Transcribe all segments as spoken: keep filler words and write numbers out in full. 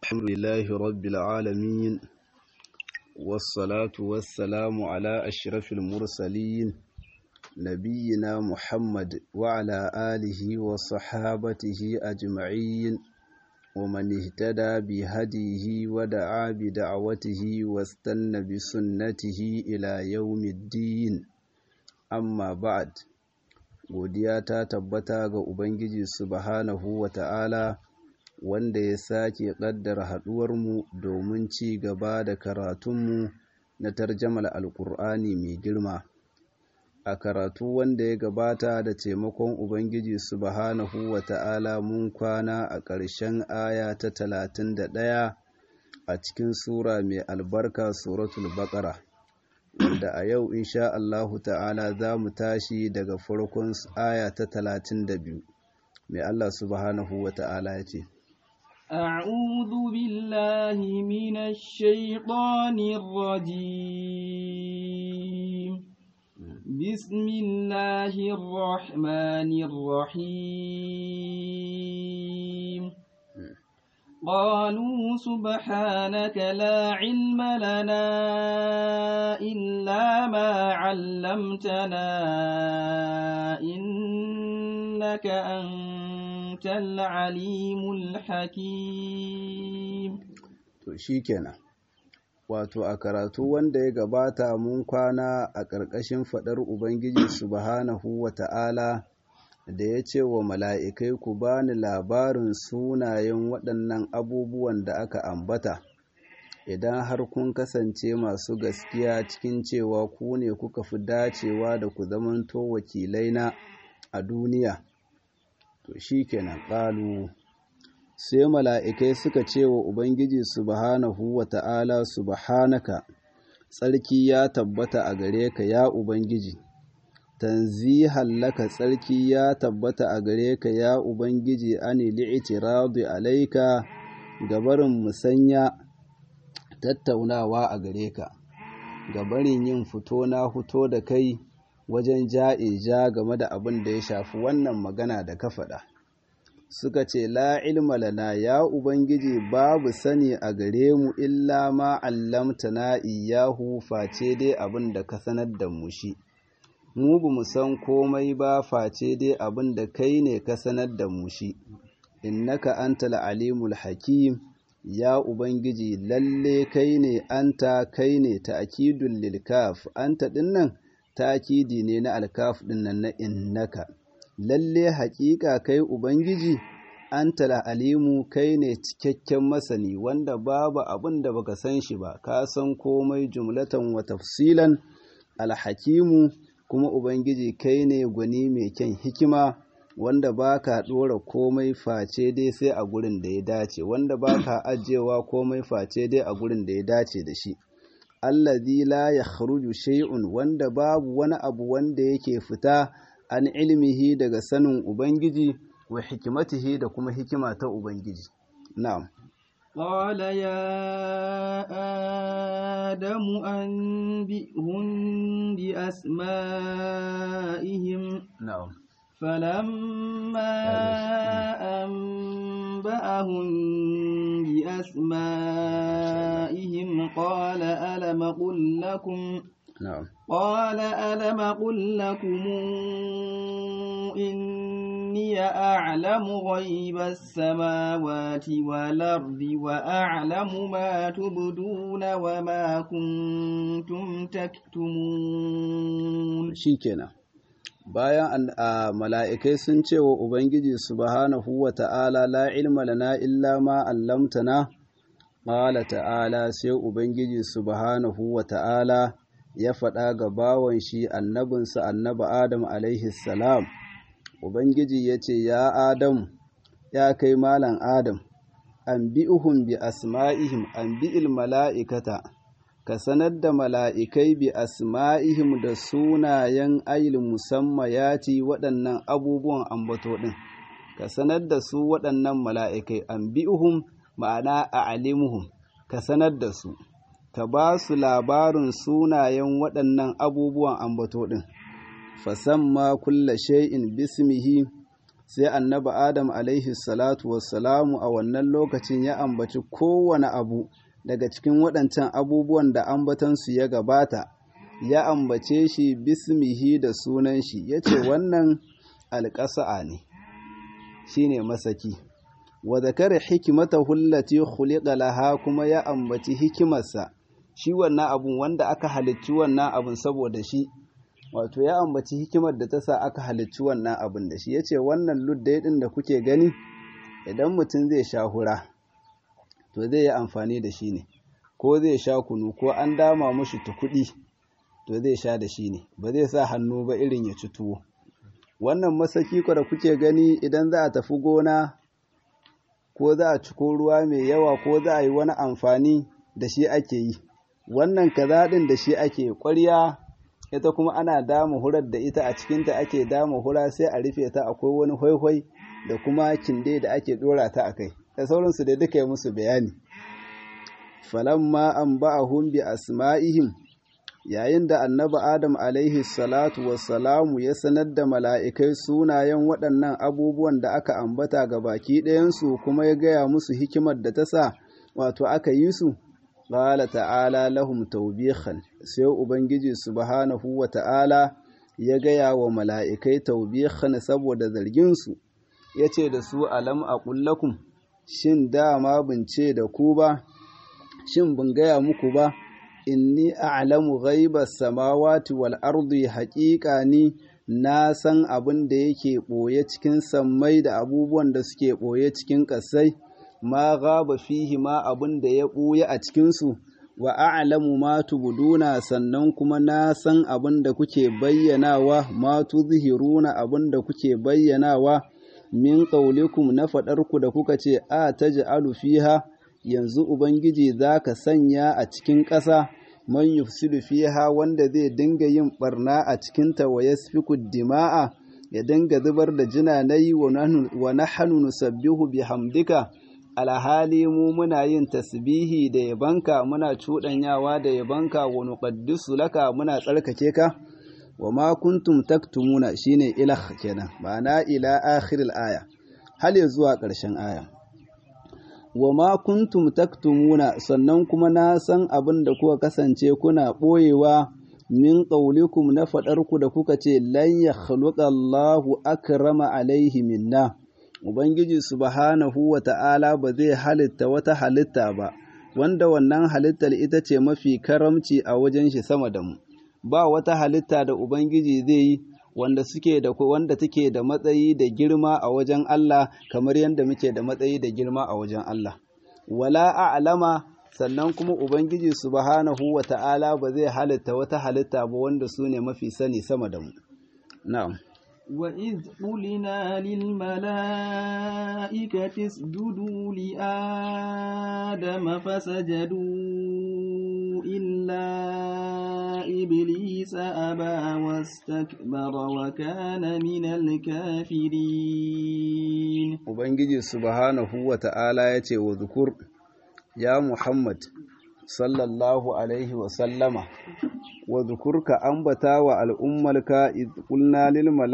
الحمد لله رب العالمين والصلاة والسلام على أشرف المرسلين نبينا محمد وعلى آله وصحابته أجمعين ومن اهتدى بهديه ودعا بدعوته واستنى بسنته إلى يوم الدين أما بعد godiya ta tabbata ga Ubangiji subhanahu wa ta'ala wanda ya sake ƙaddara haɗuwarmu domin ci gaba da karatunmu na tarjamar alƙur'ani mai girma. A karatu wanda ya gabata da taimakon Ubangiji subhanahu wa ta'ala mun kwana a ƙarshen aya ta talatin da ɗaya a cikin Sura mai albarka Suratul Baƙara. Wanda a yau insha Allahu ta'ala za mu tashi daga farkon aya ta talatin da biyu. Mai Allah subhanahu wa ta'ala ya ce, أعوذ بالله من الشيطان الرجيم بسم الله الرحمن الرحيم قالوا سبحانك لا علم لنا إلا ما علمتنا إنك أنت العليم الحكيم. To shikenan. Wato a karatu wanda ya gabata mun kwana a ƙarƙashin faɗar Ubangiji subhanahu wa ta'ala da ya ce wa mala'ikai ku bani labarin sunayen waɗannan abubuwan da aka ambata, idan har kun kasance masu gaskiya cikin cewa ku ne kuka fi dacewa da ku zamanto wakilaina a duniya. To shi kenan ƙalu, sai mala'ikai suka ce wa Ubangiji subhanahu wa ta'ala subhanaka, tsarki ya tabbata a gare ka ya Ubangiji. tanzihan laka tsarki ya tabbata a gare ka ya Ubangiji ani li'itiradu alaika gabarin musanya tattaunawa a gare ka, gabarin yin fito na fito da kai wajen ja'ija game da abin da ya shafi wannan magana da ka faɗa. Suka ce la ilma lana ya Ubangiji babu sani a gare mu illa ma allamtana iyahu face dai abin da ka sanar da mu shi. mu ba mu san komai ba face dai abin da kai ne ka sanar da mu shi. Innaka antal alimul hakim ya Ubangiji lalle kai ne anta kai ne ta'kidul lil kaf anta dinnan ta'kidi ne na alkaf dinnan na innaka. Lalle haƙiƙa kai Ubangiji antal alimu kai ne cikakken masani wanda babu abin da baka san shi ba, ka san komai jumlatan wa tafsilan. Alhakimu kuma Ubangiji kai ne gwani mai kyan hikima wanda ba ka ɗora komai face dai sai a gurin da ya dace, wanda ba ka ajiyewa komai face dai a gurin da ya dace da shi. Allazi la yakhruju shay'un wanda babu wani abu wanda yake fita an ilmihi daga sanin Ubangiji wa hikimatihi da kuma hikima ta Ubangiji. Na'am. قال يا آدم أنبئهم بأسمائهم نعم فلما أنبأهم بأسمائهم قال ألم قل لكم نعم قال ألم قل لكم إني أعلم غيب السماوات والأرض وأعلم ما تبدون وما كنتم تكتمون. shikenan bayan a mala'ikai sun ce wa Ubangiji subhanahu wa ta'ala la ilma lana illa ma allamtana, qala ta'ala sai Ubangiji subhanahu wa ta'ala ya faɗa ga bawan shi annabinsa annabi Adam alaihi salam. Ubangiji ya ce, Ya Adam, ya kai malan Adam, an bi'uhum bi asma'ihim, an bi'il mala'ikata, ka sanar da mala'ikai bi asma'ihim da sunayen ayil musammayati waɗannan abubuwan ambato ɗin, ka sanar da su waɗannan mala'ikai, an bi'uhum ma'ana a alimuhum, ka sanar da su. Ka ba su labarin sunayen waɗannan abubuwan ambato ɗin, fasamma kulla shay'in bismihi sai annabi Adam alaihi salatu wassalamu a wannan lokacin ya ambaci kowane abu daga cikin waɗancan abubuwan da ambatansu ya gabata, ya ambace shi bismihi da sunan shi, ya ce wannan alƙasa'a ne, shi ne masaki. Wa zakara hikimata hullati khuliqa laha, kuma ya ambaci hikimarsa, shi wannan abun wanda aka halicci wannan abun saboda shi, wato ya ambaci hikimar da ta sa aka halicci wannan abun da shi. Ya ce wannan luddai ɗin da kuke gani, idan mutum zai sha hura, to zai yi amfani da shi ne, ko zai sha kunu, ko an dama mushi tukuɗi, to zai sha da shi ne, ba zai sa hannu ba irin ya ci tuwo. Wannan masaki ko da kuke gani idan za a tafi gona, ko za a ciko ruwa mai yawa, ko za a yi wani amfani da shi ake yi. Wannan kaza ɗin da shi ake ƙwarya, ita kuma ana dama hurar da ita, a cikinta ake dama hura sai a rufe ta, akwai wani hwaihwai da kuma kinde da ake ɗora ta a kai, da sauransu da duka yi musu bayani. Falamma an ba'ahum bi asma'ihim, yayin da annabi Adam alaihi salatu wassalamu ya sanar da mala'ikai sunayen waɗannan abubuwan da aka ambata ga baki ɗayansu, kuma ya gaya musu hikimar da ta sa wato aka yi su, ƙala ta'ala lahum taubihan, sai Ubangiji subhanahu wa ta'ala ya gaya wa mala'ikai taubihan saboda zarginsu, ya ce da su alam a ƙullakum, shin dama bin ce da ku ba, shin bin gaya muku ba, inni a'lamu ghaibas samawati wal ardi, haƙiƙa ni na san abin da yake ɓoye cikin sammai da abubuwan da suke ɓoye cikin ƙasai, ma ghaba fihi ma abin da ya ɓoye a cikinsu, wa a'lamu ma tubuduna, sannan kuma na san abin da kuke bayyanawa, ma tuzhiruna abin da kuke bayyanawa, min qaulikum na faɗarku da kuka ce a taj'alu fiha, yanzu Ubangiji za ka sanya a cikin ƙasa man yufsidu fiha, wanda zai dinga yin ɓarna a cikinta, wa yasfiku dima'a, ya dinga zubar da jinanai, wa nahnu nusabbihu bihamdika, alhali mu muna yin tasbihi da yabanka, muna cuɗanyawa da yabanka, wa nuqaddisu laka, muna tsarkake ka. Wa ma kuntum taktumuna, shine ilah kenan, ma'ana ila akhiril aya, hal ya zuwa ƙarshen aya. Wa ma kuntum taktumuna, sannan kuma na san abin da kuka kasance kuna ɓoyewa, min qaulikum na faɗarku da kuka ce lan yakhluqa Allahu akrama alaihi minna, Ubangiji subhanahu wa ta'ala ba zai halitta wata halitta ba, wanda wannan halittar ita ce mafi karamci a wajen shi sama da mu. Ba wata halitta da Ubangiji zai yi wanda suke da wanda take da matsayi da girma a wajen Allah kamar yadda muke da matsayi da girma a wajen Allah. Wala a'lama, sannan kuma Ubangiji subhanahu wa ta'ala ba zai halitta wata halitta ba wanda su ne mafi sani sama da mu. Na'am. وَإِذْ قُلْنَا لِلْمَلَائِكَةِ اسْجُدُوا لِآدَمَ فَسَجَدُوا إِلَّا إِبْلِيسَ أَبَى وَاسْتَكْبَرَ وَكَانَ مِنَ الْكَافِرِينَ. Ubangiji subhanahu wa ta'ala ya ce wa zukur, ya Muhammad sallallahu alaihi wa sallama, wa zukurka ambata wa al'ummarka idh qulna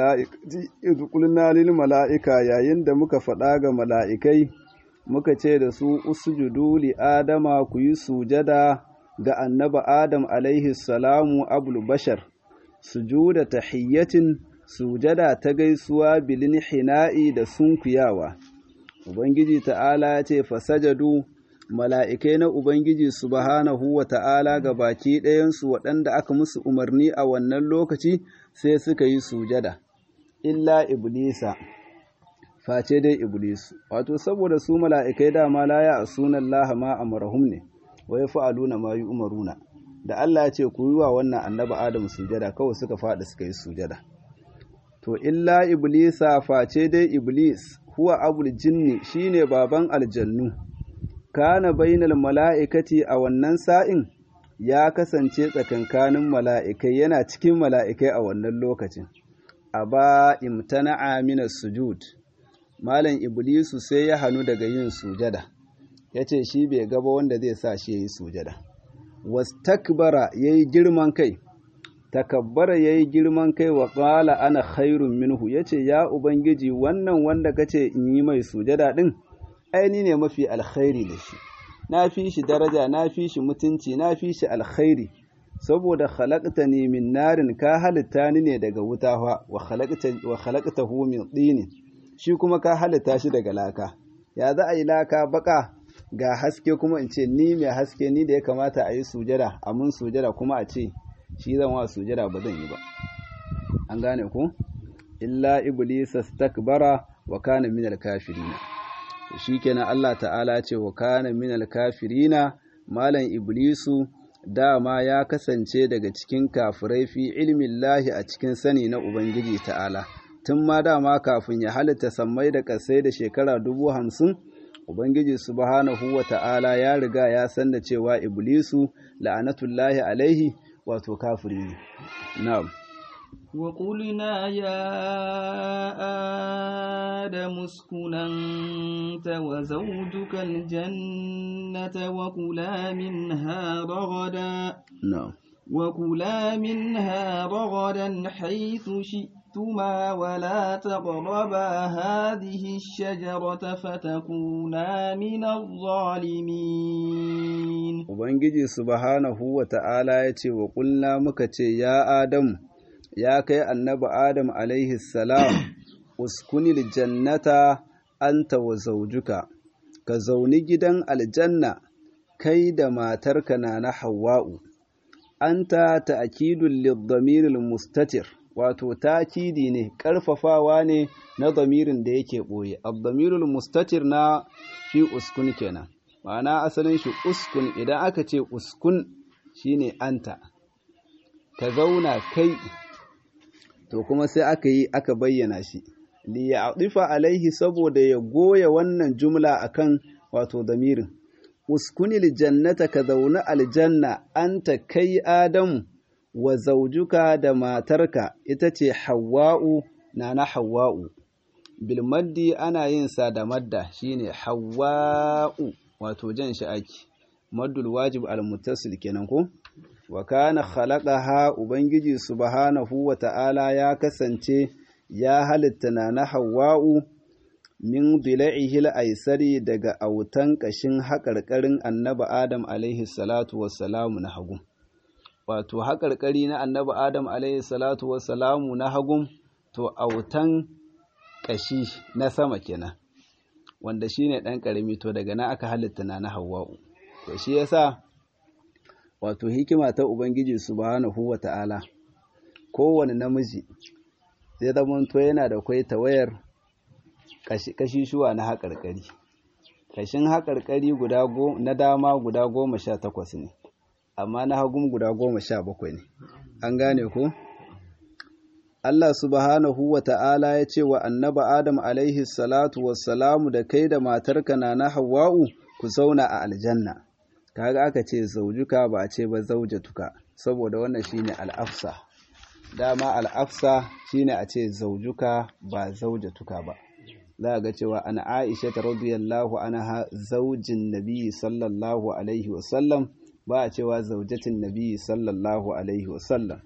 lil mala'ika, yayin da muka faɗa ga mala'ikai muka ce da su usjudu li adama, ku yi sujada ga annaba Adam alaihi salamu abul bashar, sujuda tahiyyatin, sujada ta gaisuwa bilin hina'i da sunkuyawa. Ubangiji ta'ala ya ce fasajadu, mala'ikai na Ubangiji subhanahu wa ta'ala ga baki ɗayansu waɗanda aka musu umarni a wannan lokaci sai suka yi sujada, illa Iblisa, face dai Iblis, wato saboda su mala'ikai dama la ya sunan laha ma a marahum ne, wa ya fa'aluna ma yi umaruna, da Allah ya ce ku yi wa wannan annaba Adam sujada, kawai suka faɗi suka yi sujada. To, illa Iblisa, face dai Iblis, huwa abul jinni, shine baban aljannu. Kana bainal mala'ikati, a wannan sa'in ya kasance tsakankanin mala'ikai, yana cikin mala'ikai a wannan lokacin. Aba imtana'a minas sujud, Malam Iblisu sai ya hannu daga yin sujada, ya ce shi bai gaba wanda zai sa shi ya yi sujada. Wastakbara, ya yi girman kai, takabbara yayi girman kai wa qala ana khairun minhu yace ya ubangiji wannan wanda kace in yi mai sujada din ai ni ne mafi alkhairi da shi na fi shi daraja na fi shi mutunci na fi shi alkhairi saboda khalaqtani min narin ka halitta ni ne daga wuta fa wa khalaqta wa khalaqtahu min tin shi kuma ka halitta shi daga laka ya za a yi laka baka ga haske kuma in ce ni mai haske ni da ya kamata a yi sujada a mun sujada kuma a ce shi zan wa sujada ba zan yi ba an gane ku illa iblis astakbara wa kana min al-kafirin shikenan Allah ta'ala ce wa kana min al-kafirin malan iblisu dama ya kasance daga cikin kafirai fi ilmin lahi a cikin sani na ubangiji ta'ala tun ma dama kafin ya halitta sammai da kasai da shekara dubu hamsin ubangiji subhanahu wa ta'ala ya riga ya san da cewa iblisu la'anatullahi alaihi wato kafiri ne na'am wa qulna ya adamu uskun anta wa zawjuka aljannata wa kula minha ragadan na'am wa kula minha ragadan haythu shi'tuma wa la taqraba hadhihi ash-shajarata fatakuna min adh-dhalimin ubangiji subhanahu wa ta'ala yace wa qulna muka ce ya adamu ya kai annabi Adam alaihi salam uskunil jannata anta wa zawjuka ka zauni gidan aljanna kai da matarka na na Hawwa'u anta ta'kidul lidhamiril mustatir wato ta'kidi ne karfafawa ne na dhamirin da yake boye ad-dhamirul mustatir na fi uskun kenan ma'ana asalin shi uskun idan aka ce uskun shine anta ka zauna kai to kuma sai aka yi aka bayyana shi li ya'difa alaihi saboda ya goya wannan jumla akan wato damirin uskunil jannata ka zauna aljanna anta kai adamu wa zawjuka da matarka ita ce hawwa'u nana hawwa'u bil maddi ana yin sa da madda shine hawwa'u wato jan shi ake maddul wajib al muttasil kenan ko wa kana khalaqaha ubangiji subhanahu wa ta'ala ya kasance ya halitta na hawwa'u min dila'ihil aisari daga autan kashin haƙarƙarin annabi adam alaihi salatu wassalamu na hagu wato haƙarƙari na annabi adam alaihi salatu wassalamu na hagu to autan kashi na sama kenan wanda shine dan karami to daga nan aka halitta na hawwa'u to shi yasa wato hikima ta Ubangiji subhanahu wa ta'ala kowane namiji zai zamanto yana da kwai tawayar kashishuwa na haƙarƙari kashin haƙarƙari guda na dama guda goma sha takwas ne amma na hagun guda goma sha bakwai ne an gane ko Allah subhanahu wa ta'ala ya ce wa annaba Adam alaihi salatu wassalamu da kai da matarka na na Hawwa'u ku zauna a aljanna kaga aka ce zaujuka ba a ce ba zaujatuka saboda wannan shine al'afsa dama al'afsa shine a ce zaujuka ba zaujatuka ba za ga cewa ana Aisha radhiyallahu anha zaujin nabi sallallahu alaihi wasallam ba a cewa zaujatin nabi sallallahu alaihi wasallam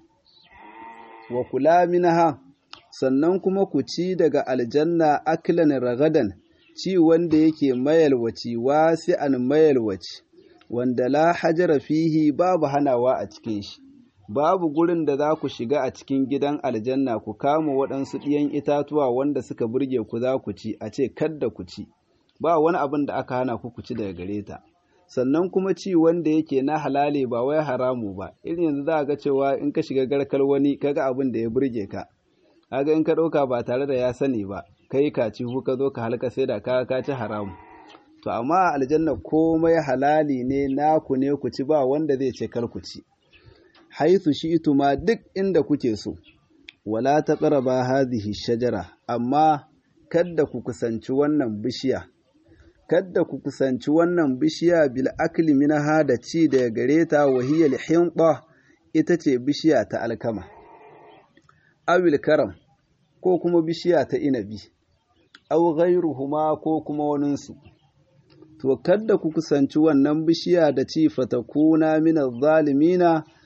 wa kula minha sannan kuma ku ci daga aljanna aklan ragadan ci wanda yake mayalwaci wasi'an mayalwaci wanda la hajara fihi babu hanawa a cikin shi babu gurin da za ku shiga a cikin gidan aljanna ku kama waɗansu ɗiyan itatuwa wanda suka burge ku za ku ci a ce kadda ku ci ba wani abin da aka hana ku ku ci daga gare ta sannan kuma ci wanda yake na halale ba wai haramu ba irin yanzu za ga cewa in ka shiga garkar wani kaga abin da ya burge ka kaga in ka ɗauka ba tare da ya sani ba kai ka ci ku ka zo ka halka sai da ka ka ci haramu to amma aljanna komai halali ne naku ne ku ci ba wanda zai ce kar ku ci haithu shi'tu ma duk inda kuke so wala taqraba hadhihi shajara amma kada ku kusanci wannan bishiya kada ku kusanci wannan bishiya bil akli minha da ci da gare ta wahiyal hinta ita ce bishiya ta alkama awil karam ko kuma bishiya ta inabi aw ghayruhuma ko kuma waninsu to kada ku kusanci wannan bishiya da ci fatakuna min adh-dhalimina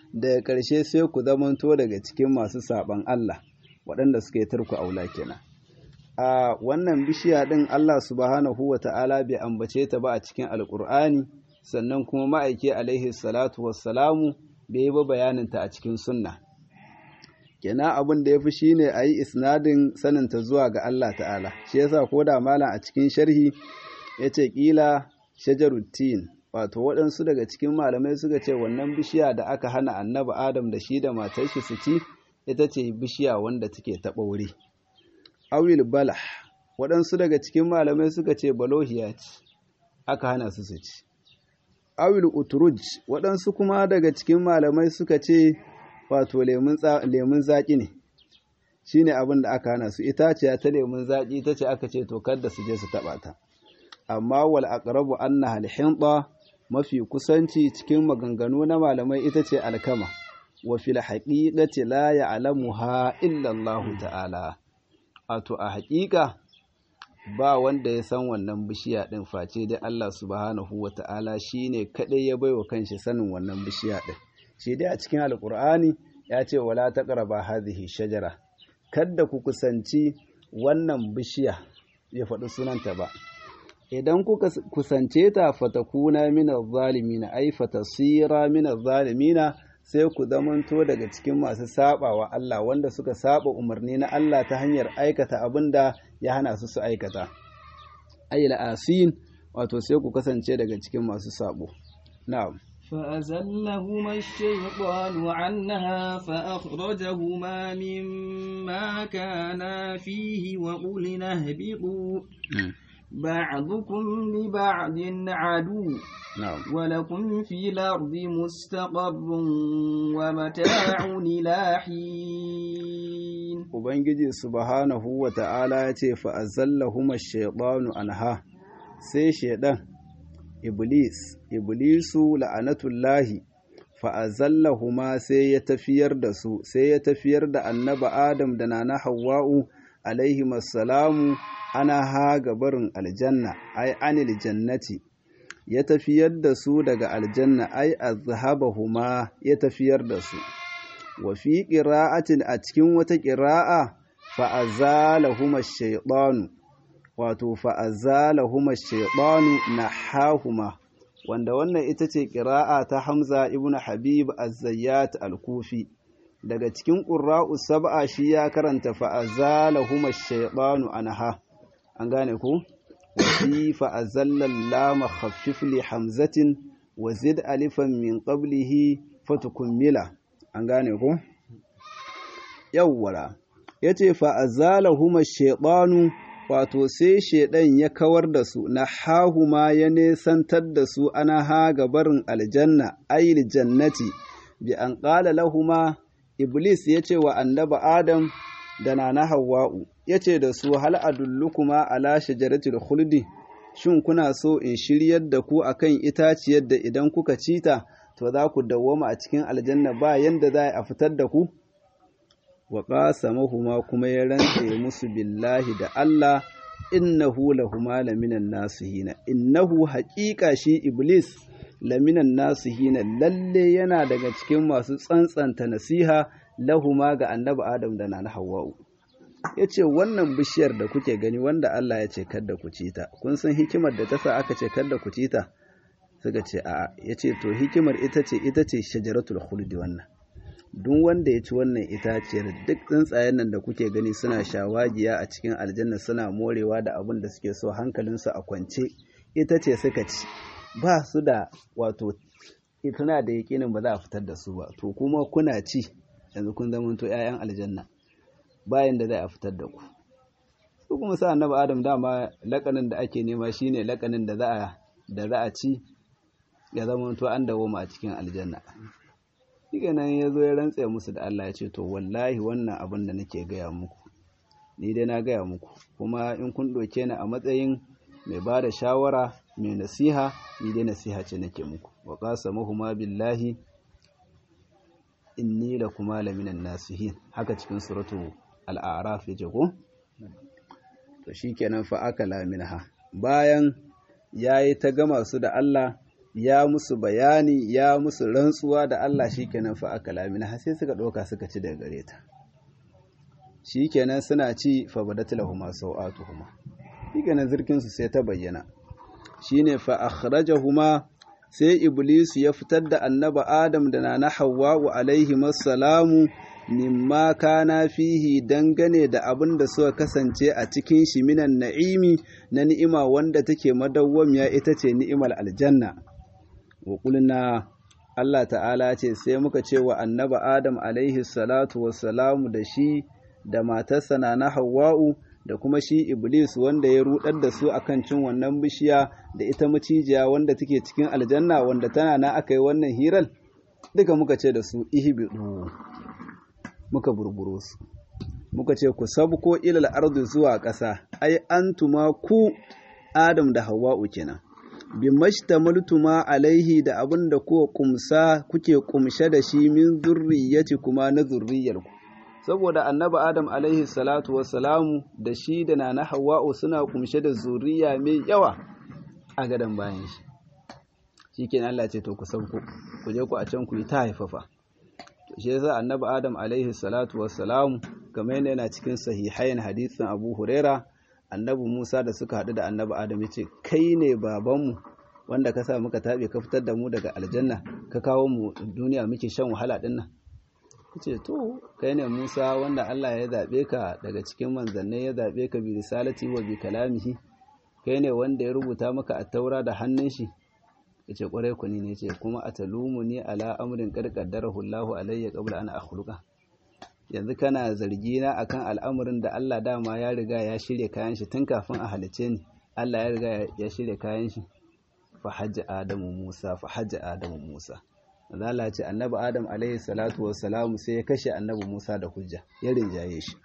daga ƙarshe sai ku zamanto daga cikin masu saban Allah waɗanda suka yi tarku aula kenan. A wannan bishiya ɗin Allah subhanahu wa ta'ala bai ambace ta ba a cikin Alƙur'ani, sannan kuma ma'aiki alaihi salatu wassalamu bai yi ba bayaninta a cikin sunna. Kenan abin da ya fi shi ne a yi isnadin saninta zuwa ga Allah ta'ala. Shi yasa ko da malam a cikin sharhi ya ce ƙila shajarutin, wato waɗansu daga cikin malamai suka ce wannan bishiya da aka hana annabi Adam da shi da matar shi su ci ita ce bishiya wanda take taɓa wuri. Awil balah, waɗansu daga cikin malamai suka ce balohiya ce aka hana su su ci. Awil utruj, waɗansu kuma daga cikin malamai suka ce wato lemun zaƙi ne, shi ne abin da aka hana su. Itaciya ta lemun zaƙi ta ce aka ce to kada su je su taɓa ta. Amma wal aqrabu annaha al-hinta, mafi kusanci cikin maganganu na malamai ita ce alkama. Wa fil haqiqati la ya'lamuha illa Allah ta'ala. Wato a haƙiƙa ba wanda ya san wannan bishiya ɗin face dai Allah subhanahu wa ta'ala shi ne kaɗai ya baiwa kanshi sanin wannan bishiya ɗin. Shi dai a cikin Alƙur'ani ya ce wala taqraba hadhihi shajara, kadda ku kusanci wannan bishiya, ya faɗi sunanta ba. Idan kuka kusance ta fatakuna min adh-dhalimina, ay fatasira min adh-dhalimina, sai ku zamanto daga cikin masu saɓawa Allah wanda suka saba umarni na Allah ta hanyar aikata abin da ya hana su su aikata. Ayyul asin, wato sai ku kasance daga cikin masu sabo. Na'am. فأزلهما الشيطان عنها فأخرجهما مما كانا فيه وقلنا اهبطوا بعضكم لبعض عدو ولكم في الأرض مستقر ومتاع إلى حين. Ubangiji subhanahu wa ta'ala ya ce fa'azallahuma ash-shaytanu anha, sai shaiɗan Iblis, Iblisu la'anatullahi, fa'azallahuma sai ya tafiyar da su, sai ya tafiyar da annaba Adam da nana Hawwa'u alaihimassalamu ana ha gabarin aljanna, ai anil jannati, ya tafiyar da su daga aljanna, ai azhabahuma ya tafiyar da su. Wa fi qira'atin, a cikin wata qira'a, fa'azalahuma ash-shaytanu, wato fa'azalahuma ash-shaytanu nahahuma, wanda wannan ita ce qira'a ta Hamza ibn Habib az-Zayyat al-Kufi. Daga cikin qurra'u sab'a shi ya karanta fa'azalahuma ash-shaytanu anha. An gane ku? Wa fi fa'azallal lam khaffif li hamzatin wa zid alifan min qablihi fatukummila. An gane ku? Yawwara. Yace fa'azalahuma ash-shaytanu, wato sai shaiɗan ya kawar da su, na hahuma ya nesantar da su ana ha gabarin aljanna, ayil jannati, bi an ƙala lahuma, Iblis ya ce wa annaba Adam da nana Hawwa'u, ya ce da su hal adullukuma ala shajaratul khuldi, shin kuna so in shiryar da ku akan itaciyar da idan kuka ci ta, to za ku dawwama a cikin aljanna ba yanda za a fitar da ku? Wa qasamahuma, kuma ya rantse musu billahi da Allah, innahu lahuma laminan nasihina, innahu haƙiƙa shi Iblis laminan nasihina, lalle yana daga cikin masu tsantsanta nasiha lahuma ga annabi Adam da nana Hawwa'u. Yace wannan bishiyar da kuke gani wanda Allah ya ce kada ku ci ta, kun san hikimar da ta sa aka ce kada ku ci ta? Suka ce a'a. Yace to hikimar ita ce ita ce shajaratul khuldi wannan. Duk wanda ya ci wannan itaciyar, duk tsuntsayen nan da kuke gani suna shawagiya a cikin aljanna suna morewa da abin da suke so, hankalinsu a kwance, ita ce suka ci, ba su da wato tana da yaƙinin ba za a fitar da su ba, to kuma kuna ci yanzu kun zama to ƴaƴan aljanna bayan da za a fitar da ku. Su kuma sa annabi Adam dama lakanin da ake nema shine lakanin da za a da za a ci ya zama to an dawo a cikin aljanna. Shi nan ya zo ya rantse musu da Allah ya ce to wallahi wannan abin da nake gaya muku ni dai na gaya muku, kuma in kun ɗauke ni a matsayin mai ba da shawara mai nasiha, ni dai nasiha ce nake muku. Wa qasamahuma billahi inni lakuma laminan nasihin, haka cikin suratu al-a'raf yace ko? To shikenan fa akala minha, bayan yayi ta gama su da Allah ya musu bayani ya musu rantsuwa da Allah shikenan fa akala min har sai suka ɗauka suka ci daga gare ta shikenan suna ci fa badat lahumu sawatuhuma shikenan zirkin su sai ta bayyana shine fa akhrajahuma sai iblis ya fitar da annaba adam da nana hawwa alaihi salamu mimma kana fihi dangane da abin da suka kasance a cikin shi minan na'imi na ni'ima wanda take madawwamiya ita ce ni'imar aljanna wa qulna Allah ta'ala ce sai muka ce wa annaba adam alaihi salatu wassalamu da shi da matarsa nana hawwa'u da kuma shi iblis wanda ya rudar da su akan cin wannan bishiya da ita macijiya wanda take cikin aljanna wanda tana na aka yi wannan hirar duka muka ce da su ihbidu muka burburo su muka ce ku sabko ilal ardi zuwa ƙasa ai antuma ku adam da hawwa'u kenan bi mashtamaltuma alaihi da abin da ku kumsa kuke kumshe da shi min zurriyyati kuma na zurriyarku saboda annabi adam alaihi salatu wassalamu da shi da nana hawwa'u suna kumshe da zuriya mai yawa a gadan bayan shi shikenan Allah ce to ku sauko ku je ku a can ku yi ta haifafa to shi yasa annabi adam alaihi salatu wassalamu kamar yana yana cikin sahihain hadisin Abu Huraira annabi Musa da suka hadu da annabi Adam yace kai ne babanmu wanda ka sa muka tabe ka fitar da mu daga aljanna ka kawo mu duniya muke shan wahala dinnan ce to kai ne Musa wanda Allah ya zabe ka daga cikin manzannai ya zabe ka bi risalati wa bi kalamihi kai ne wanda ya rubuta maka at-taura da hannun shi yace kwarai ku ne yace kuma atalumuni ala amrin qad qaddarahu Allahu alayya qabla an akhluqa yanzu kana zargi na akan al'amarin da Allah dama ya riga ya shirye kayan shi tun kafin a halice ni Allah ya riga ya shirye kayan shi fa hajja adamu Musa fa hajja adamu Musa Allah ce annabi Adam alaihi salatu wassalamu sai ya kashe annabi Musa da hujja ya rinjaye shi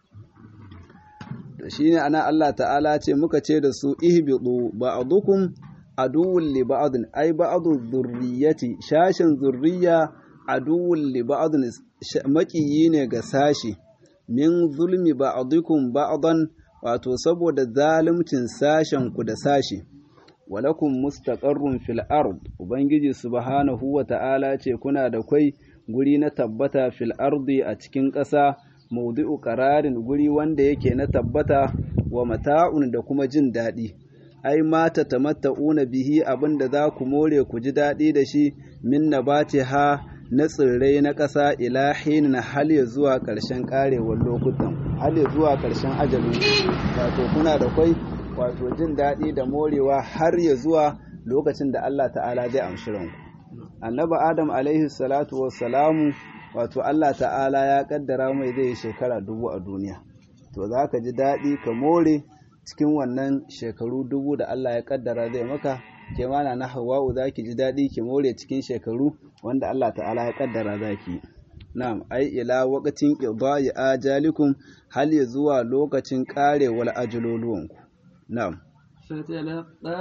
to shine ana Allah ta'ala ce muka ce da su ihbidu ba'dukum aduwwul li ba'din ay ba'du dhurriyyati shashin zurriya aduwwul li ba'din makiyi ne ga sashi min zulmi ba'dukum ba'dan wato saboda zalimcin sashen ku da sashi walakum mustaqarrun fil ard ubangiji subhanahu wa ta'ala ce kuna da kwai guri na tabbata fil ardi a cikin ƙasa mawdu'u qararin guri wanda yake na tabbata wa mata'un da kuma jin dadi ai mata tamatta'una bihi abinda za ku more ku ji dadi da shi min nabatiha na tsirrai na ƙasa ilahin na hal ya zuwa ƙarshen ƙarewar lokutan hal ya zuwa ƙarshen ajalin wato kuna da kwai wato jin daɗi da morewa har ya zuwa lokacin da Allah ta'ala zai amshi ranku annabi adam alaihi salatu wassalamu wato Allah ta'ala ya kaddara mai zai yi shekara dubu a duniya to za ka ji daɗi ka more cikin wannan shekaru dubu da Allah ya kaddara zai maka ke mana na hawa'u za ki ji daɗi ki more cikin shekaru wanda Allah ta'ala ya kaddara za ki na'am ai ila waqtin qada'i ajalikum hal ya zuwa lokacin karewar ajaloluwanku نعم فتلقى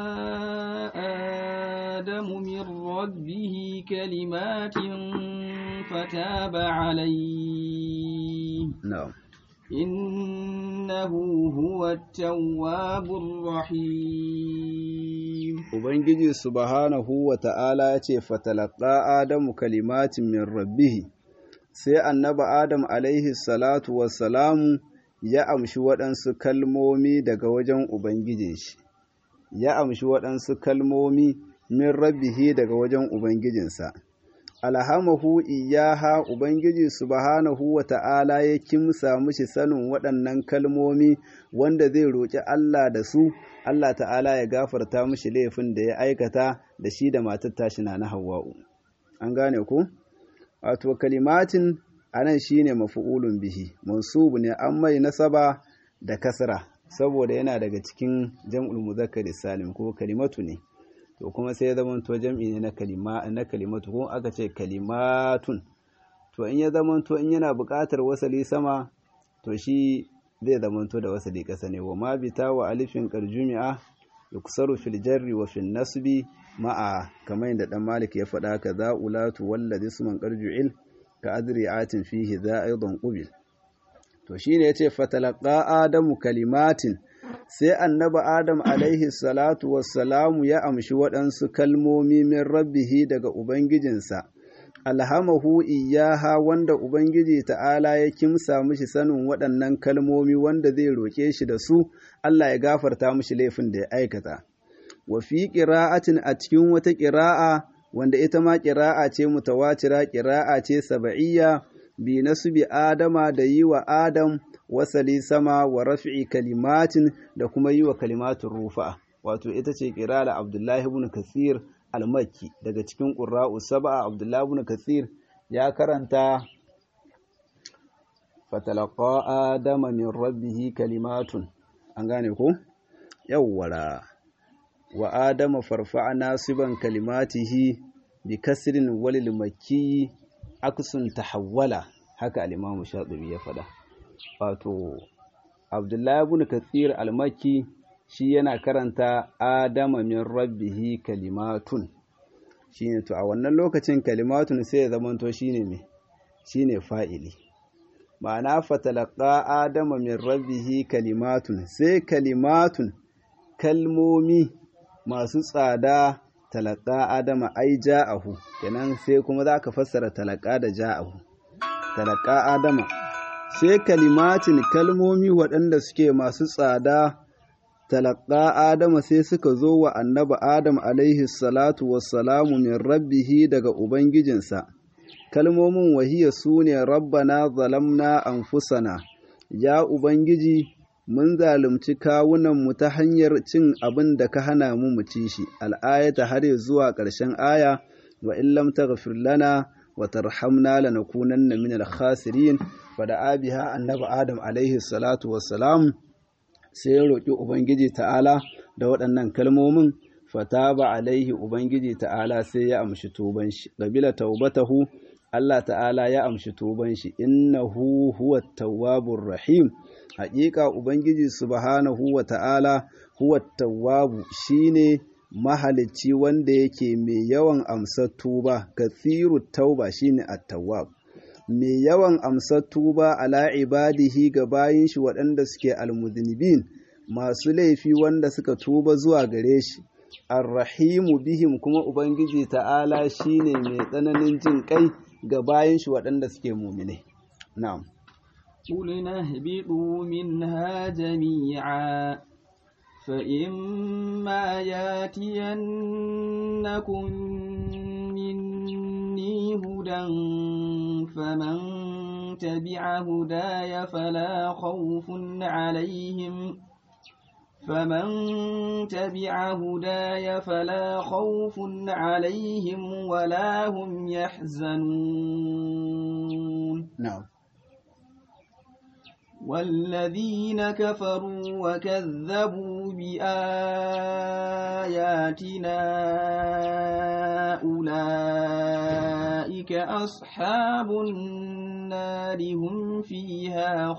آدم من ربه كلمات فتاب عليه نعم إنه هو التواب الرحيم Ubangiji subhanahu wa ta'ala ya ce, Fatalaƙa Adamu kalimatin min rabbihi, sai annaba Adam alaihi salatu wassalamu ya amshi waɗansu kalmomi daga wajen Ubangijin shi, ya amshi waɗansu kalmomi min rabbihi daga wajen Ubangijinsa. Alhamahu iyaha Ubangiji subhanahu wa ta'ala ya kimsa mishi sanin waɗannan kalmomi wanda zai roƙi Allah da su, Allah ta'ala ya gafarta mishi laifin da ya aikata da shi da matar tashi na na Hawwa'u. An gane ku? Wato kalimatin anan shine mafu'ulun bihi, mansubu ne an mai nasaba da kasra saboda yana daga cikin jam'ul muzakkar salim ko kalimatu ne. To kuma sai ya zamanto jam'i ne na kalima na kalimatu ko aka ce kalimatun. To in ya zamanto in yana buƙatar wasali sama to shi zai zamanto da wasali ƙasa ne wa ma bita wa alifin qarjumi'a yuksaru fil jarri wa fil nasbi ma'a kamar yadda dan Malik ya faɗa ka za'ulatu wallazi isman qarju'il ka adri'atin fihi za aidan qubil. To shine yace fatalaqa adamu kalimatin sai annabi Adam alaihi salatu wassalamu ya amshi waɗansu kalmomi min rabbihi daga Ubangijinsa, alhamahu iyaha wanda Ubangiji ta'ala ya kimsa mishi sanin waɗannan kalmomi wanda zai roƙe shi da su, Allah ya gafarta mishi laifin da ya aikata. Wa fi ƙira'atin a cikin wata ƙira'a wanda ita ma ƙira'a ce mutawatira, ƙira'a ce saba'iyya, bi nasbi Adama da yi wa Adam wasali sama wa raf'i kalimatin da kuma yi wa kalimatun rufa, wato ita ce ƙira'ar Abdullahi ibn Kathir al-Makki daga cikin ƙurra'u sab'a. Abdullahi ibn Kathir ya karanta fatalaqa Adama min rabbihi kalimatun, an gane ko? Yawwara wa Adama farfa'a nasiban kalimatihi bi kasrin walil makki aksun tahawwala, haka al-Imam Shatibi ya faɗa. Wato Abdullahi ibn Kathir al-Makki shi yana karanta Adama min rabbihi kalimatun, shine to a wannan lokacin kalimatun sai ya zamanto shine me shine fa'ili, ma'ana fatalaqa Adama min rabbihi kalimatun, sai kalimatun kalmomi masu tsada, talaqa Adama ai ja'ahu, kenan sai kuma za ka fassara talaqa da ja'ahu. Talaqa Adama sai kalimatin kalmomi waɗanda suke masu tsada, talaqa Adama sai suka zo wa annabi Adam alaihi salatu wassalamu min rabbihi daga Ubangijinsa. Kalmomin wahiya su ne rabbana zalamna anfusana, ya Ubangiji mun zalunci kawunanmu ta hanyar cin abin da ka hana mu mu ci shi, al'ayata har zuwa ƙarshen aya, wa in lam taghfir lana wa tarhamna lanakunanna minal khasirin. Fada'a biha annabi Adam alaihi salatu wassalam sai ya roƙi Ubangiji ta'ala da waɗannan kalmomin, fataba alaihi, Ubangiji ta'ala sai ya amshi tuban shi, qabila taubatahu, Allah ta'ala ya amshi tuban shi, innahu huwa tawwabur rahim, haƙiƙa Ubangiji subhanahu wa ta'ala huwa tawwabu, shine mahalicci wanda yake mai yawan amsar tuba, kathiru tauba shine at-tawwab, mai yawan amsar tuba ala ibadihi ga bayin shi waɗanda suke almuzinibin, masu laifi wanda suka tuba zuwa gare shi, arrahimu bihim, kuma Ubangiji ta'ala shine mai tsananin jin kai ga bayin shi waɗanda suke mumine. Na'am. قُلْنَا اهْبِطُوا مِنْهَا جَمِيعًا فَإِمَّا يَأْتِيَنَّكُم مِّنِّي هُدًى فَمَن تَبِعَ هُدَايَ فَلَا خَوْفٌ عَلَيْهِمْ فَمَن تَبِعَ هُدَايَ فَلَا خَوْفٌ عَلَيْهِمْ وَلَا هُمْ يَحْزَنُونَ. نعم. والذين كفروا وكذبوا بآياتنا أولئك أصحاب النار هم فيها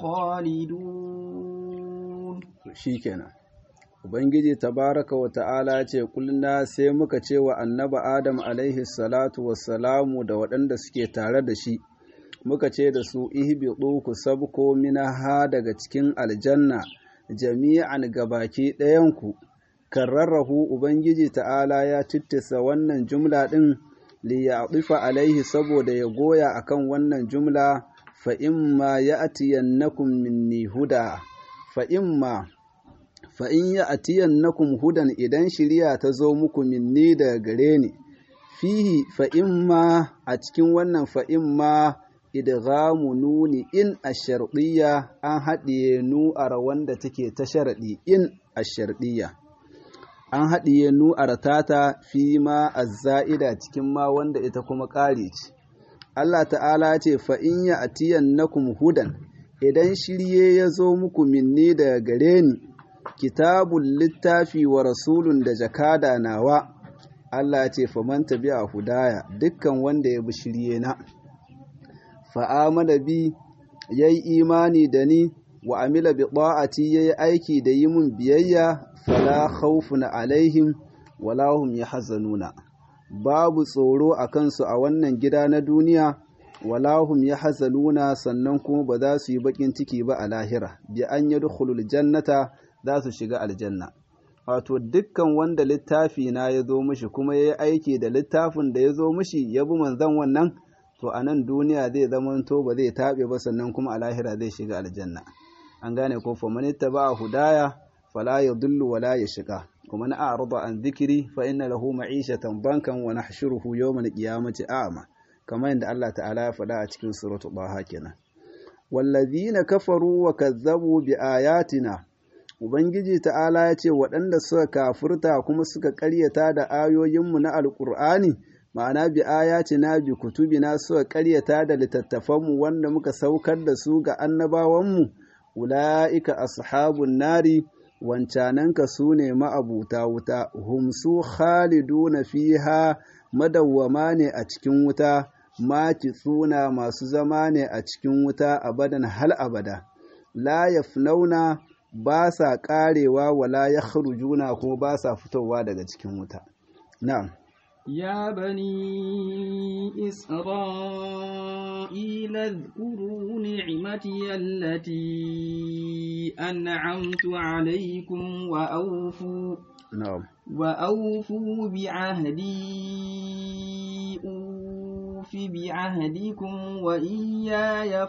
خالدون. شيكنا Ubangiji tabaraka wa ta'ala ce kulna sai muka ce wa annabi Adam alaihi salatu wassalamu da waɗanda suke tare da shi, muka ce da su ihbitu ku sabko minaha daga cikin aljanna jami'an gabaki ɗayanku. Karrarahu Ubangiji ta'ala ya tittisa wannan jumla ɗin li ya'tifa alaihi saboda ya goya akan wannan jumla, fa imma ya'tiyannakum minni huda, fa imma fa in ya'tiyannakum hudan, idan shiriya ta zo muku minni daga gare ni, fihi fa imma, a cikin wannan fa imma idghamu nuni in ash-shartiyya, an haɗiye nu'ar wanda take ta sharadi in ash-shartiyya, an haɗiye nu'ar tata fi ma az-za'ida cikin ma wanda ita kuma ƙari ce. Allah ta'ala ce fa in ya'tiyannakum hudan, idan shirye ya zo muku minni daga gare ni, kitabul littafi wa rasulun da jakada nawa, Allah ce fa man tabi'a hudaya, dukkan wanda ya bi shirye na, fa'amana bi ya yi imani da ni, wa amila bi ɗa'ati ya yi aiki da yi mun biyayya, fala khawfun alaihim wala hum yahzanuna, babu tsoro a kansu a wannan gida na duniya, wala hum yahzanuna, sannan kuma ba za su yi bakin ciki ba a lahira, bi an yadkhulul jannata, za su shiga aljanna. Wato dukkan wanda littafi na ya zo mishi kuma ya yi aiki da littafin da ya zo mishi ya bi manzon wannan, to a nan duniya zai zamanto ba zai taɓe ba, sannan kuma a lahira zai shiga aljanna. An gane ko fa man ittaba hudaya fala yadullu wala yashqa kuma na a'rada an dhikri fa inna lahu ma'ishatan bankan wa nahshuruhu yawmal qiyamati a'ma, kamar yadda Allah ta'ala ya faɗa a cikin suratul Baha kenan. Wallazina kafaru wa kazzabu bi ayatina, Ubangiji ta'ala ya ce waɗanda suka kafurta kuma suka ƙaryata da ayoyinmu na alƙur'ani, ma'ana bi ayatina bi kutubina suka ƙaryata da littattafanmu wanda muka saukar da su ga annabawanmu, ula'ika ashabun nari, wancananka su ne ma'abuta wuta, hum su khaliduna fiha, madawwama ne a cikin wuta, maki tsuna masu zama ne a cikin wuta abadan hal abada, la yafnauna ba sa ƙarewa wala ya juna kuma ba sa fitowa daga cikin wuta. Na'am. Ya bani Isra'ila dhkuru ni'mati allati an'amtu alaykum wa awfu Na'am. wa awfu bi ahdi ufi bi ahdikum wa iyaya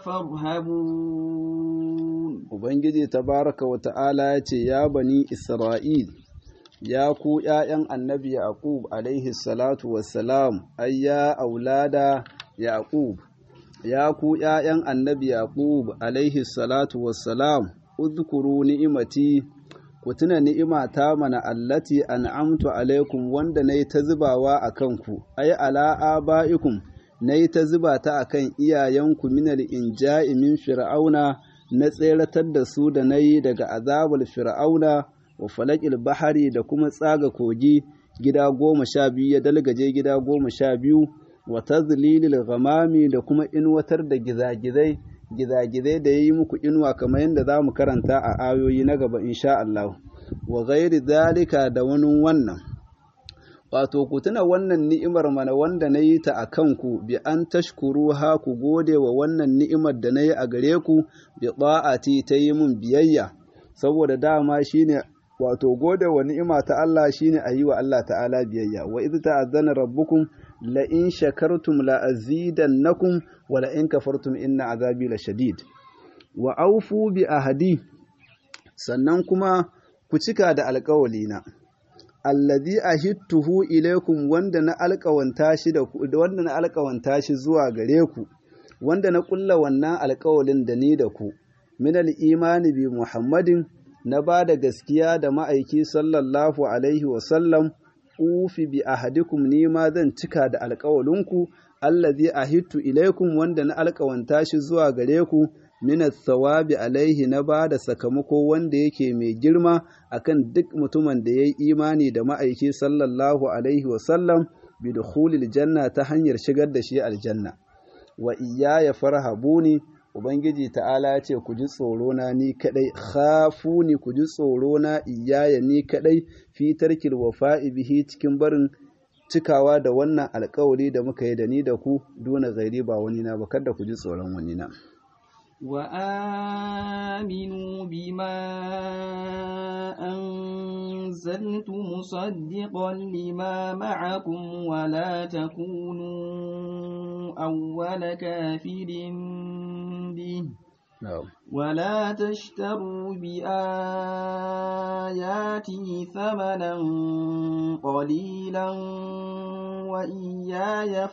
farhabun. Ubangiji tabaraka wa ta'ala ya ce, Ya bani Isra'il, ya ku ’ya'yan annabi Yaƙub alaihi salatu wassalam, ai, ya aulada Yaƙub, ya ku ’ya'yan annabi Yaƙub alaihi salatu wassalam, uzkuru ni'imati, ku tuna ni'imata mana allati an'amtu alaikum wanda na yi ta zubawa a kanku, ai, ala aba'ikum, na yi ta zuba ta a kan iyayenku minal inja'i min fir'auna, na tseratar da su da na yi daga azabar fir'auna wa falakil bahari da kuma tsaga kogi gida goma sha biyu ya dalgaje gida goma sha biyu wa tazlilil ghamami da kuma inwatar da gizagizai gizagizai da yayi muku inwa kamar yadda za mu karanta a ayoyi na gaba insha Allah, wa ghairi zalika da wani wannan. Wato ku tuna wannan ni'imar mana wanda na yi ta a kanku, bi an tashkuru ha ku gode wa wannan ni'imar da na yi a gare ku, bi ta'ati ta yi mun biyayya, saboda dama shine wato gode wa ni'ima ta Allah shine a yi wa Allah ta'ala biyayya. Wa idh ta'azzana rabbukum la in shakartum la azidannakum wa la in kafartum inna azabi la shadid. Wa aufu bi ahdi, sannan kuma ku cika da alƙawalina. Allazi ahittuhu ilaikum wanda na alƙawanta shi da wanda na alƙawanta shi zuwa gare ku, wanda na ƙulla wannan alƙawalin da ni da ku, min al-imani bi Muhammadin, na ba da gaskiya da ma'aiki sallallahu alaihi wa sallam, ufi bi ahadikum ni ma zan cika da alƙawalinku, allazi ahittu ilaikum wanda na alƙawanta shi zuwa gare ku, minat thawabi alaihi na ba da sakamako wanda yake mai girma akan duk mutumin da ya yi imani da ma'aiki sallallahu alaihi wasallam bi dukhulil janna ta hanyar shigar da shi aljanna. Wa iyaya farhabuni, Ubangiji ta'ala ya ce ku ji tsoro na ni kadai, khafuni ku ji tsoro na iyaya ni kadai, fi tarkil wafa'i bihi cikin barin cikawa da wannan alƙawari da muka yi da ni da ku, duna gairi ba wani na ba, kada ku ji tsoron wani na. وآمنوا بما أنزلت مصدقا لما معكم ولا تكونوا أول كافر به ولا تشتروا بآياتي ثمنا قليلا وإياي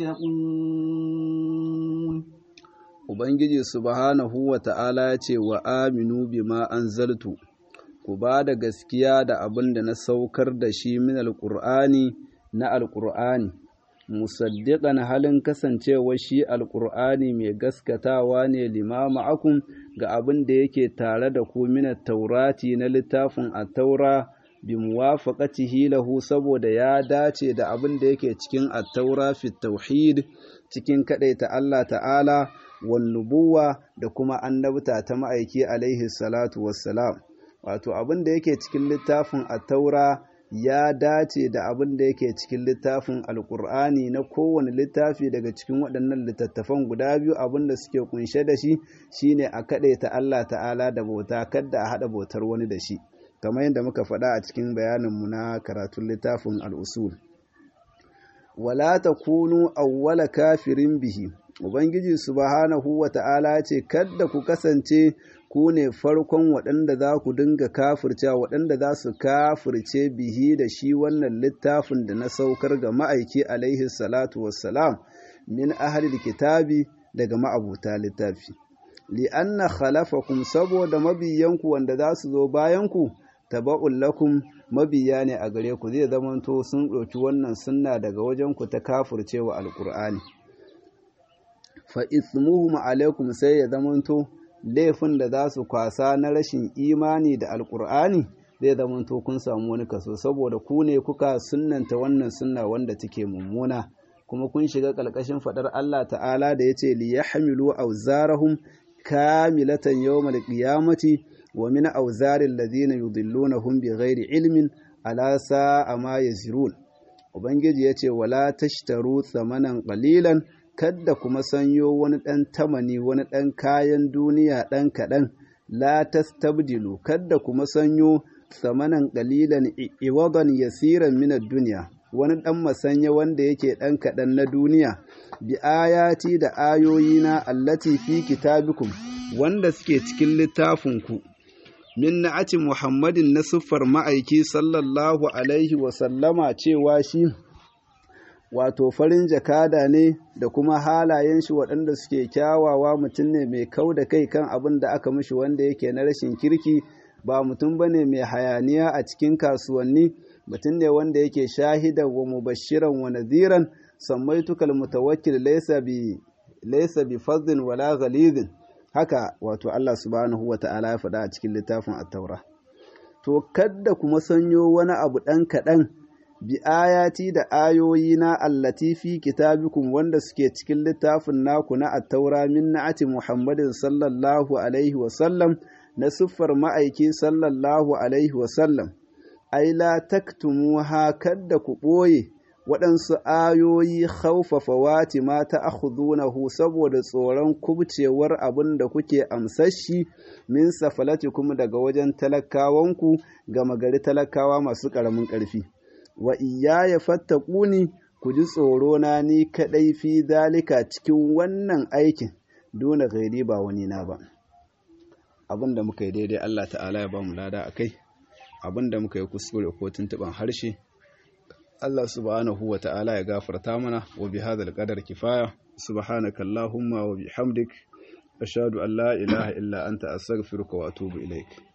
فاتقون. Ubangiji subhanahu wa ta'ala ya ce wa aminu bima anzaltu, ku ba da gaskiya da abin da na saukar da shi min alƙur'ani na alƙur'ani, musaddiƙan halin kasancewa shi alƙur'ani mai gaskatawa ne lima ma'akum ga abin da yake tare da ku min taurati na littafin at-taura bi muwafaqatihi lahu saboda ya dace da abin da yake cikin at-taura fi tauhid cikin kadaita Allah ta'ala wannubuwa da kuma annabta ta ma'aiki alaihi salatu wassalam. Wato abin da yake cikin littafin at-taura ya dace da abin da yake cikin littafin alkur'ani na kowane littafi daga cikin waɗannan littattafan guda biyu. Abin da suke kunshe da shi shine a kaɗaita Allah ta'ala da bauta, kadda a haɗa bautar wani da shi. kamar yadda muka faɗa a cikin bayaninmu na karatun littafin al'usul. Wala ta kunu awwala kafirin bihi, Ubangiji subhanahu wa ta'ala ce, kadda ku kasance ku ne farkon waɗanda za ku dinga kafirce, waɗanda za su kafirce bihi da shi wannan littafin da na saukar ga ma'aiki alaihi salatu wassalam min ahalil kitabi daga ma'abuta littafi. Li'anna khalafakum, saboda mabiyanku wanda za su zo bayanku, taba'un lakum, mabiya ne a gare ku, zai zamanto sun ɗauki wannan sunna daga wajenku ta kafircewa alƙur'ani. Fa ismuhum alaikum, sai ya zamanto laifin da za su kwasa na rashin imani da alƙur'ani zai zamanto kun samu wani kaso, saboda ku ne kuka sunnanta wannan sunna wanda take mummuna, kuma kun shiga ƙarƙashin faɗar Allah ta'ala da ya ce li yahmilu awzarahum kamilatan yawmal qiyamati wa min awzaril ladina yudillunahum bighairi ilmin ala sa'a ma yazirun. Ubangiji yace wala tashtaru thamanan qalilan, kadda kuma sanyo wani dan tamani, wani dan kayan duniya dan kadan, la tastabdilu, kadda kuma sanyo thamanan qalilan iwadan yasiran min ad-dunya, wani dan masanya wanda yake dan kadan na duniya, bi ayati da ayoyina allati fi kitabikum, wanda suke cikin littafinku, min na'ati Muhammadin, na siffar ma'aiki sallallahu alaihi wa sallama, cewa shi wato farin jakada ne da kuma halayen shi waɗanda suke kyawawa, mutum ne mai kau da kai kan abin da aka mishi wanda yake na rashin kirki, ba mutum bane mai hayaniya a cikin kasuwanni, mutum ne wanda yake shahidan wa mubashiran wa nadhiran, samaitukal mutawakkil laysa bi laysa bi fadhin wala ghalidhin. Haka wato Allah subhanahu wa ta'ala ya faɗa a cikin littafin at-taura. To kadda kuma sanyo wani abu ɗan kaɗan, bi ayati da ayoyi na allati fi kitabikum, wanda suke cikin littafin naku na at-taura, min na'ati Muhammadin sallallahu alaihi wa sallam, na siffar ma'aiki sallallahu alaihi wa sallam. Ai la taktumuha, kadda ku ɓoye waɗansu ayoyi, khaufa fawati ma ta'khudunahu, saboda tsoron kubcewar abin da kuke amsashi, min safalatikum, daga wajen talakawanku, gama gari talakawa masu ƙaramin ƙarfi. Wa iyaya fattaquni, ku ji tsoro na ni kadai, fi dalika, cikin wannan aikin, duna gairi, ba wani na ba. Abin da muka yi daidai Allah ta'ala ya ba mu lada akai, abin da muka yi kuskure ko tuntuban harshe Allah subhanahu wa ta'ala ya gafarta mana. Wa bi hadha al-qadar kifaya, subhanaka allahumma wa bihamdik, ashhadu an la ilaha illa anta, astaghfiruka wa atubu ilaik.